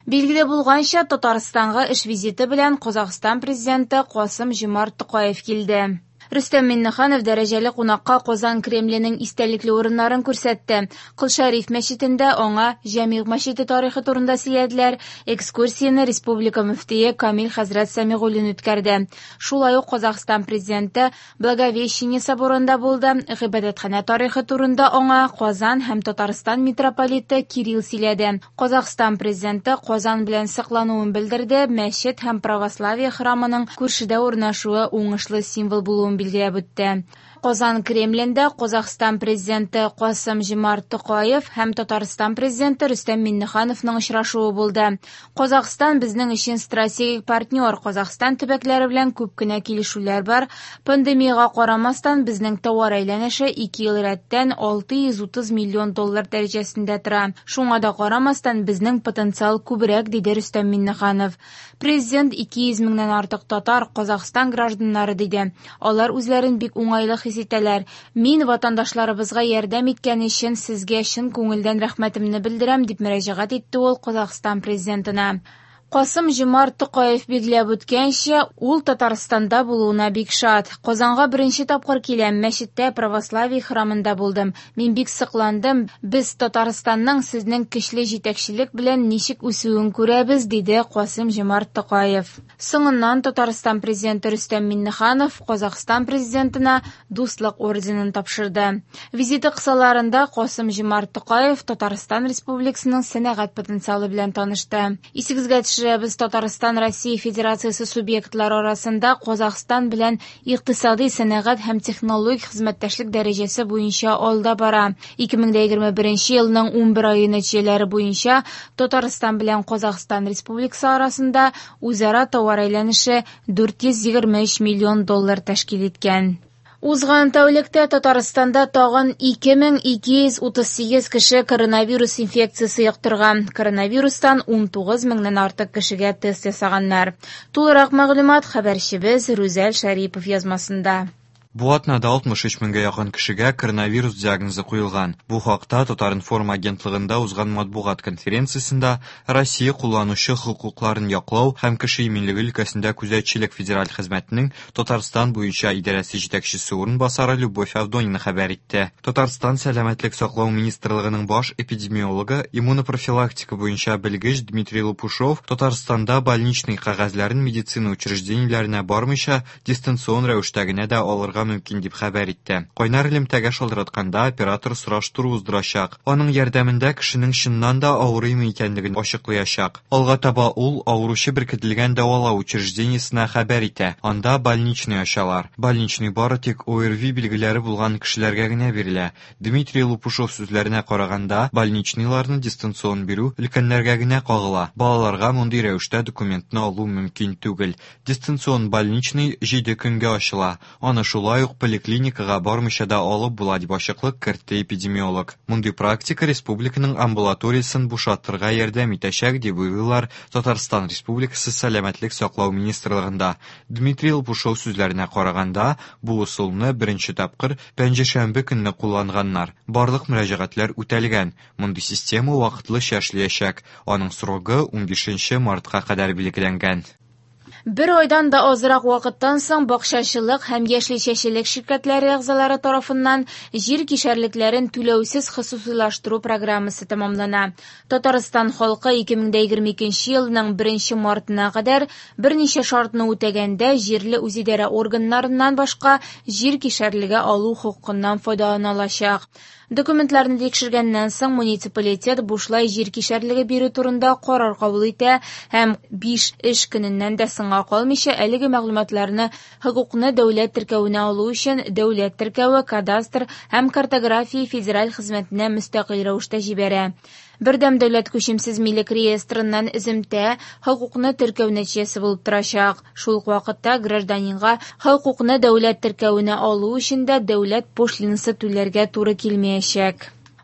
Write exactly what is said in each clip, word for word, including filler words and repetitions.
Билгеле булганча, Татарстанга эш визиты белән Казакстан президенты Касым-Жомарт Токаев килде. Рөстәм Миннеханов дәрәҗәле кунакка Казан Кремленең истәлекле урыннарын күрсәтте. Кол-Шариф мәчетендә аңа Җәмигъ мәчете тарихы турында сөйләделәр. Экскурсияне республика мөфтие Камил хәзрәт Сәмигуллин үткәрде. Шулай ук Казакстан президенты Благовещение соборында булды. Гыйбадәтханә тарихы турында аңа Казан һәм Татарстан митрополиты Кирилл сөйләде. Казакстан президенты Казан белән саклануын белдерде. Мәчет һәм православие храмының күршедә урнашуы уңышлы символ булуын билгеләп үтте. Казан Кремлендә Казакстан президенты Касым-Жомарт Токаев һәм Татарстан президенты Рөстәм Миннехановның очрашуы булды. Казакстан безнең өчен стратегик партнер. Казакстан төбәкләре белән күп кенә килешүләр бар. Пандемиягә карамастан безнең товар әйләнеше ике ел рәттән алты йөз утыз миллион доллар дәрәҗәсендә тора. Шуңа да карамастан безнең потенциал күбрәк, диде Рөстәм Миннеханов. Президент ике йөз меңнән артык татар Казакстан гражданнары диде. Алар үзләрен бик уңайлы хис итәләр. Мин ватандашларыбызга ярдәм иткән өчен сезгә чын күңелдән рәхмәтемне белдерәм, дип мөрәҗәгать итте ул Казакстан президентына. Касым-Жомарт Токаев билгеләп үткәнчә, ул Татарстанда булуына бик шат. Казанга беренче тапкыр киләм, мәчеттә православие храмында булдым. Мин бик сокландым. Без Татарстанның сезнең көчле җитәкчелек белән ничек үсүен күрәбез, диде Касым-Жомарт Токаев. Соңыннан Татарстан президенты Рөстәм Миннеханов Казакстан президентына дуслык орденын тапшырды. Визиты кысаларында Касым-Жомарт Токаев Татарстан Республикасының сәнәгать потенциалы белән танышты. Исегезгә Без Татарстан Россия Федерациясы субъектлары арасында Казакстан белән икътисади, сәнәгать һәм технологик хезмәттәшлек дәрәҗәсе буенча алда бара. ике мең егерме беренче елның унбер ае нәтиҗәләре буенча Татарстан белән Казакстан Республикасы арасында үзара товар әйләнеше дүрт йөз егерме өч миллион доллар тәшкил иткән. Узган тәүлектә Татарстанда тагын ике мең ике йөз утыз сигез кеше коронавирус инфекциясы яктырган. Коронавирустан ун тугыз меңнән артык кешегә тест ясаганнар. Тулырак мәгълүмат хәбәрчебез Рүзәл Шәрипов язмасында. Бу атнада алтмыш өч меңгә якын кешегә коронавирус диагнозы куелган. Бу хакта Татар-информ агентлыгында узган матбугат конференциясендә Россия кулланучы хокукларын яклау һәм кеше иминлеге өлкәсендә күзәтчелек федераль хезмәтенең Татарстан буенча идарәсе җитәкчесе урынбасары Любовь Авдонина хәбәр итте. Татарстан сәламәтлек саклау министрлыгының баш эпидемиологы, иммунопрофилактика буенча белгеч Дмитрий Лопушов Татарстанда больничный кәгазьләрен медицина учреждениеләренә бармыйча дистанцион рәвештә генә дә алырга мөмкин дип хәбәр итте. Кайнар элемтәгә шалтыратканда оператор сораштыру уздырачак. Аның ярдәмендә кешенең чыннан да авырыймы икәнлеген ачыклаячак. Алга таба ул авыручы беркетелгән дәвалау учреждениесенә хәбәр итә. Анда больничный ачалар. Больничный бары тик О Р В билгеләре булган кешеләргә генә бирелә. Дмитрий Лопушов сүзләренә караганда, больничныйларны дистанцион бирү өлкәннәргә генә кагыла. Балаларга мондый рәвештә документны алу мөмкин түгел. Дистанцион больничный җиде көнгә ачыла. Аны шулай ук поликлиникага бармыйча да алып була дип ачыклык кертте эпидемиолог. Мондый практика республиканың амбулаториясын бушатырга ярдәм итәчәк дип уйлыйлар Татарстан Республикасы сәламәтлек саклау министрлыгында. Дмитрий Лопушов сүзләренә караганда, бу усулны беренче тапкыр пәнҗешәмбе көнне кулланганнар. Барлык мөрәҗәгатьләр үтәлгән. Мондый система вакытлыча эшләячәк. Аның срогы ун бишенче мартка кадәр билгеләнгән. Бер айдан да азрак вакыттан соң бакчачылык һәм яшелчәчелек ширкәтләре әгъзалары тарафыннан җир кишәрлекләрен түләүсез хосусыйлаштыру программасы тәмамлана. Татарстан халкы ике мең егерме икенче елның беренче мартына кадәр берничә шартны үтәгәндә җирле үзидарә органнарыннан башка җир кишәрлеге алу хокукыннан файдалана алачак. Документларны тикшергәннән соң муниципалитет бушлай җир кишәрлеге бирү турында карар кабул итә һәм биш эш көненнән дә соңга калмыйча әлеге мәгълүматларны хокукны дәүләт теркәвенә алу өчен дәүләт теркәве, кадастр һәм картография федераль хезмәтенә мөстәкыйль рәвештә җибәрә. Бердәм дәүләт күчемсез милек реестрыннан иземтә хокукны теркәү нәтиҗәсе булып торачак. Шул ук вакытта гражданинга хокукны дәүләт теркәвенә алу өчен дә дәүләт пошлинасы түләргә туры килмәячәк.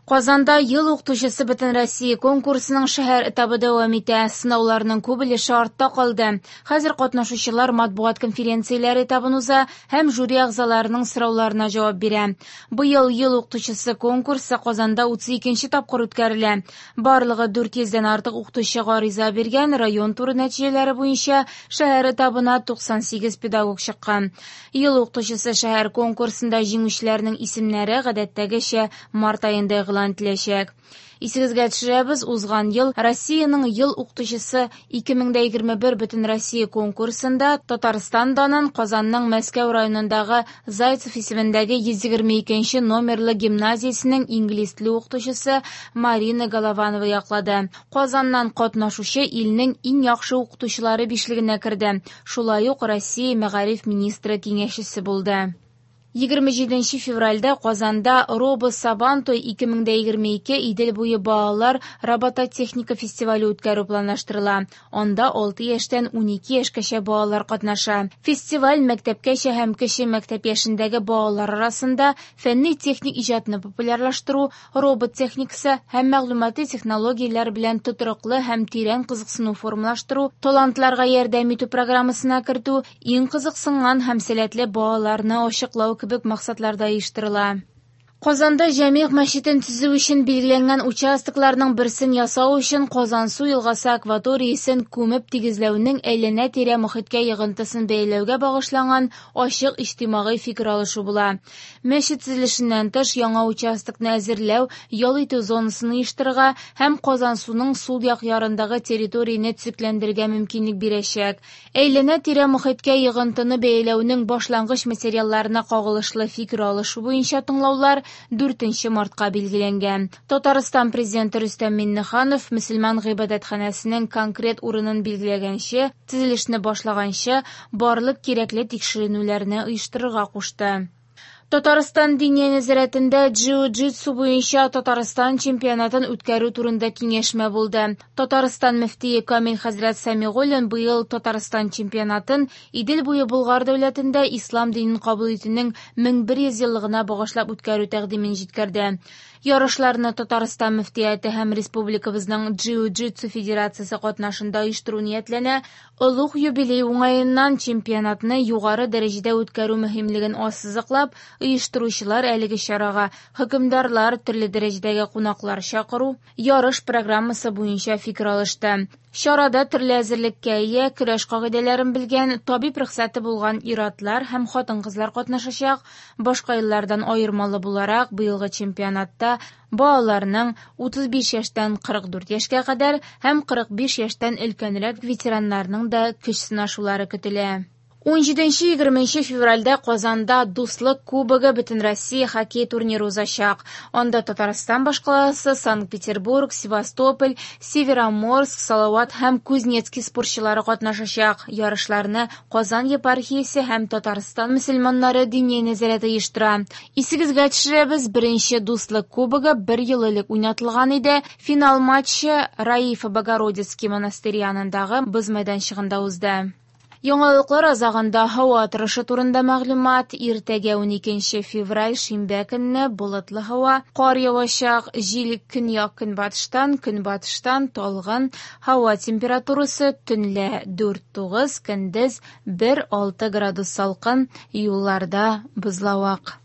Казанда ел укытучысы бөтен Россия конкурсының шәһәр этабы дәвам итә. Сынауларның күп өлеше артта калды. Хәзер катнашучылар матбугат конференцияләре этабын уза һәм жюри әгъзаларының сорауларына җавап бирә. Быел ел укытучысы конкурсы Казанда утыз икенче тапкыр үткәрелә. Барлыгы дүрт йөздән артык укытучы гариза биргән, район туры нәтиҗәләре буенча шәһәр этабына туксан сигез педагог чыккан. Ел укытучысы шәһәр конкурсында җиңүчеләрнең исемнәре гадәттәгечә март аенда ителәчәк. Исегезгә төшерәбез, узган ел Россиянең ел укытучысы ике мең егерме бер бөтен Россия конкурсында Татарстандан Казанның Мәскәү районындагы Зайцев исемендәге йөз егерме икенче номерлы гимназиясенең инглиз теле укытучысы Марина Голованова яклады. Казаннан катнашучы илнең иң яхшы укытучылары бишлегенә керде. Шулай ук Россия мәгариф министры киңәшчесе булды. егерме җиденче февральдә Казанда Робо Сабанто ике мең егерме ике Идел буе балалар робототехника фестивале үткәрү планлаштырыла. Анда алты яшьтән унике яшькәчә балалар катнаша. Фестиваль мәктәпкәчә һәм кече мәктәп яшендәге балалар арасында фәнни техник иҗатны популярлаштыру, робот техникасы һәм мәгълүмати технологияләр белән тотрыклы һәм тирән кызыксыну формалаштыру, талантларга ярдәм итү программасына кертү, иң кызыксынган һәм сәләтле балаларны ачыклау кебек максатларда оештырыла. Казанда Җәмигъ мәчетен төзү өчен билгеләнгән участокларның берсен ясау өчен Казансу елгасы акваториясен күмеп тигезләүнең әйләнә-тирә мохиткә йогынтысын бәяләүгә багышланган ачык иҗтимагый фикер алышу була. Мәчет төзелешеннән тыш яңа участокны әзерләү, ял итү зонасын оештырырга һәм Казансуның сул як ярындагы территорияне төзекләндерергә мөмкинлек бирәчәк. Әйләнә-тирә мохиткә йогынтыны бәяләүнең башлангыч материалларына кагылышлы фикер алышу буенча тыңлаулар дүртенче мартка билгеләнгән. Татарстан президенты Рөстәм Миңнеханов мөселман гыйбадәтханәсенең конкрет урынын билгеләгәнче, төзелешне башлаганчы барлык кирәкле тикшеренүләрне оештырырга кушты. Татарстан Диния нәзарәтендә джиу-джитсу буенча Татарстан чемпионатын үткәрү турында киңәшмә булды. Татарстан мөфтие Камил хәзрәт Сәмигуллин быел Татарстан чемпионатын Идел буе Болгар дәүләтендә ислам динен кабул итүнең мең бер йөз еллыгына багышлап үткәрү тәкъдимен җиткерде. Ярышларны Татарстан мөфтияте һәм республикабызның джиу-джитсу федерациясе катнашында оештыру ниятләнә. Олуг юбилей уңаеннан чемпионатны югары дәрәҗәдә үткәрү мөһимлеген ассызыклап, оештыручылар әлеге чарага хөкемдарлар, төрле дәрәҗәдәге кунаклар чакыру, ярыш программасы буенча фикер алышты. Чарада төрле әзерлеккә ия, көрәш кагыйдәләрен белгән, табиб рөхсәте булган ир-атлар һәм хатын-кызлар катнашачак. Башка еллардан аермалы буларак, быелгы чемпионатта балаларның утыз биш яшьтән кырык дүрт яшькә кадәр һәм кырык биш яшьтән өлкәнрәк ветераннарның да көч сынашулары көтелә. он җиденче - егерменче февральдә Казанда Дуслык кубогы бөтен Россия хоккей турниры узачак. Анда Татарстан башкаласы, Санкт-Петербург, Севастополь, Североморск, Салават һәм Кузнецкий спортчылары катнашачак. Ярышларны Казан епархиясе һәм Татарстан мөселманнары дини нәзарәте оештыра. Исегезгә төшерәбез, беренче Дуслык кубогы бер ел элек уйнатылган иде. Финал матчы Раифа-Богородицкий монастыре янындагы боз мәйданчыгында узды. Яңалыклар азагында һава торышы турында мәгълүмат. Иртәгә уникенче февраль шимбә көнне болытлы һава, кар явачак, җил көньяк көнбатыштан, көнбатыштан талгын, һава температурасы төнлә дүрт тугыз, көндез бер алты градус салкын, юлларда бозлавык.